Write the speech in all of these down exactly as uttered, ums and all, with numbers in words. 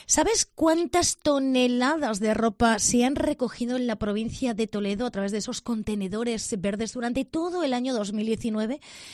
¿Sabes cuántas toneladas de ropa se han recogido en la provincia de Toledo a través de esos contenedores verdes durante todo el año dos mil diecinueve?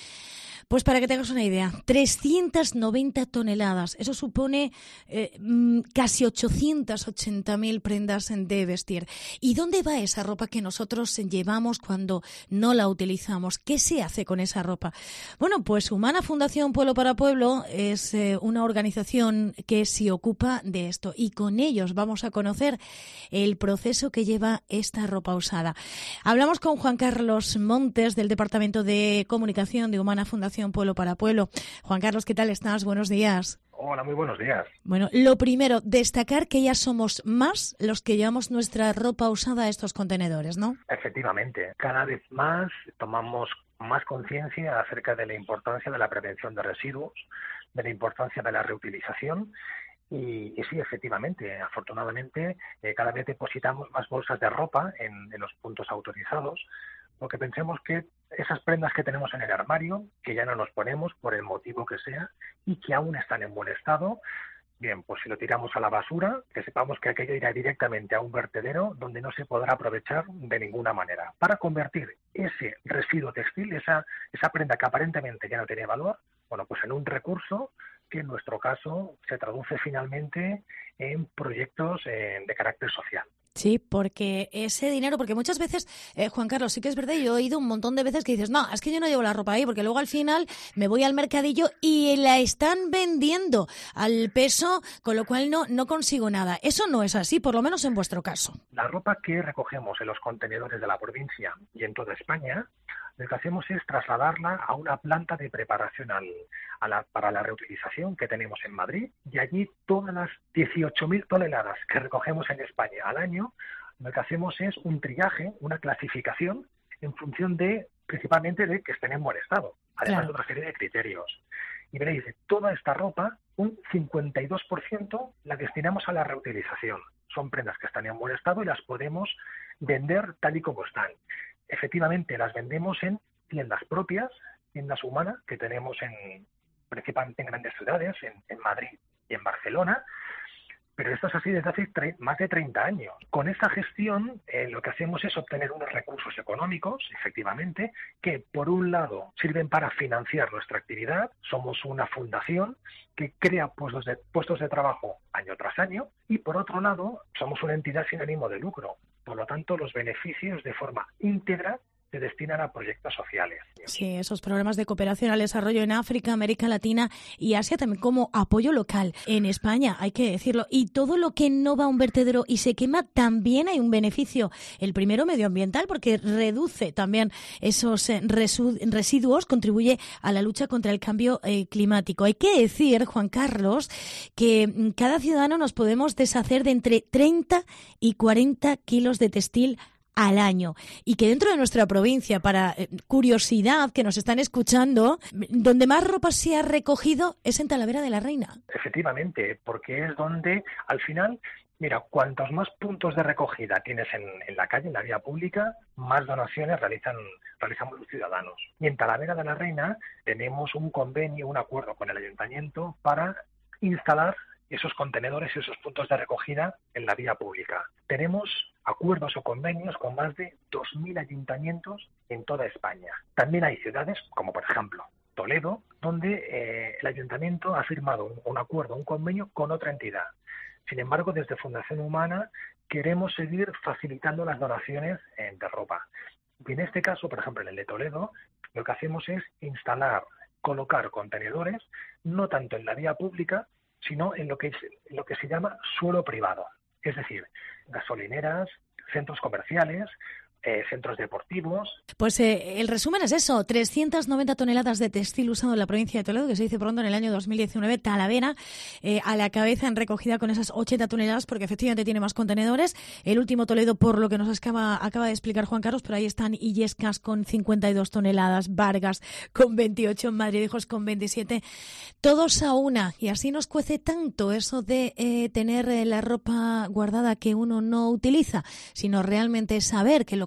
Pues para que tengas una idea, trescientas noventa toneladas. Eso supone eh, casi ochocientas ochenta mil prendas de vestir. ¿Y dónde va esa ropa que nosotros llevamos cuando no la utilizamos? ¿Qué se hace con esa ropa? Bueno, pues Humana Fundación Pueblo para Pueblo es eh, una organización que se ocupa de esto y con ellos vamos a conocer el proceso que lleva esta ropa usada. Hablamos con Juan Carlos Montes del Departamento de Comunicación de Humana Fundación Pueblo para Pueblo. Juan Carlos, ¿qué tal estás? Buenos días. Hola, muy buenos días. Bueno, lo primero, destacar que ya somos más los que llevamos nuestra ropa usada a estos contenedores, ¿no? Efectivamente, cada vez más tomamos más conciencia acerca de la importancia de la prevención de residuos, de la importancia de la reutilización. Y, y sí, efectivamente, afortunadamente, eh, cada vez depositamos más bolsas de ropa en, en los puntos autorizados, porque pensemos que esas prendas que tenemos en el armario, que ya no nos ponemos por el motivo que sea y que aún están en buen estado, bien, pues si lo tiramos a la basura, que sepamos que aquello irá directamente a un vertedero donde no se podrá aprovechar de ninguna manera, para convertir ese residuo textil, esa, esa prenda que aparentemente ya no tiene valor, bueno, pues en un recurso que en nuestro caso se traduce finalmente en proyectos eh, de carácter social. Sí, porque ese dinero, porque muchas veces, eh, Juan Carlos, sí que es verdad, yo he oído un montón de veces que dices, no, es que yo no llevo la ropa ahí, porque luego al final me voy al mercadillo y la están vendiendo al peso, con lo cual no, no consigo nada. Eso no es así, por lo menos en vuestro caso. La ropa que recogemos en los contenedores de la provincia y en toda España, lo que hacemos es trasladarla a una planta de preparación al, a la, para la reutilización que tenemos en Madrid, y allí todas las dieciocho mil toneladas que recogemos en España al año, lo que hacemos es un triaje, una clasificación en función de, principalmente, de que estén en buen estado, además claro, de otra serie de criterios. Y veréis, de toda esta ropa, un cincuenta y dos por ciento la destinamos a la reutilización. Son prendas que están en buen estado y las podemos vender tal y como están. Efectivamente, las vendemos en tiendas propias, tiendas humanas, que tenemos en principalmente en grandes ciudades, en, en Madrid y en Barcelona, pero esto es así desde hace tre- más de treinta años. Con esta gestión eh, lo que hacemos es obtener unos recursos económicos, efectivamente, que por un lado sirven para financiar nuestra actividad. Somos una fundación que crea puestos de, puestos de trabajo año tras año, y por otro lado somos una entidad sin ánimo de lucro. Por lo tanto, los beneficios de forma íntegra se destinan a proyectos sociales. Sí, esos programas de cooperación al desarrollo en África, América Latina y Asia, también como apoyo local. En España, hay que decirlo, y todo lo que no va a un vertedero y se quema, también hay un beneficio. El primero, medioambiental, porque reduce también esos residuos, contribuye a la lucha contra el cambio eh, climático. Hay que decir, Juan Carlos, que cada ciudadano nos podemos deshacer de entre treinta y cuarenta kilos de textil al año, y que dentro de nuestra provincia, para eh, curiosidad, que nos están escuchando, donde más ropa se ha recogido es en Talavera de la Reina. Efectivamente, porque es donde al final, mira, cuantos más puntos de recogida tienes en, en la calle, en la vía pública, más donaciones realizan realizamos los ciudadanos. Y en Talavera de la Reina tenemos un convenio, un acuerdo con el ayuntamiento para instalar esos contenedores, esos puntos de recogida en la vía pública. Tenemos acuerdos o convenios con más de dos mil ayuntamientos en toda España. También hay ciudades, como por ejemplo Toledo, donde eh, el ayuntamiento ha firmado un, un acuerdo, un convenio con otra entidad. Sin embargo, desde Fundación Humana queremos seguir facilitando las donaciones eh, de ropa. Y en este caso, por ejemplo, en el de Toledo, lo que hacemos es instalar, colocar contenedores, no tanto en la vía pública, sino en lo que es, en lo que se llama suelo privado. Es decir, gasolineras, centros comerciales, eh, centros deportivos. Pues eh, el resumen es eso, trescientas noventa toneladas de textil usado en la provincia de Toledo, que se dice pronto en el año dos mil diecinueve, Talavera eh, a la cabeza en recogida con esas ochenta toneladas, porque efectivamente tiene más contenedores. El último Toledo, por lo que nos acaba, acaba de explicar Juan Carlos, por ahí están Illescas con cincuenta y dos toneladas, Vargas con veintiocho, Madridejos con veintisiete, todos a una, y así nos cuece tanto eso de eh, tener eh, la ropa guardada que uno no utiliza, sino realmente saber que lo que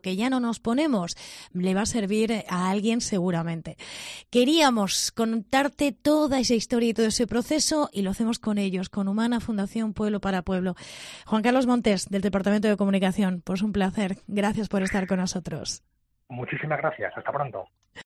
que ya no nos ponemos, le va a servir a alguien seguramente. Queríamos contarte toda esa historia y todo ese proceso y lo hacemos con ellos, con Humana Fundación Pueblo para Pueblo. Juan Carlos Montes, del Departamento de Comunicación, pues un placer. Gracias por estar con nosotros. Muchísimas gracias. Hasta pronto.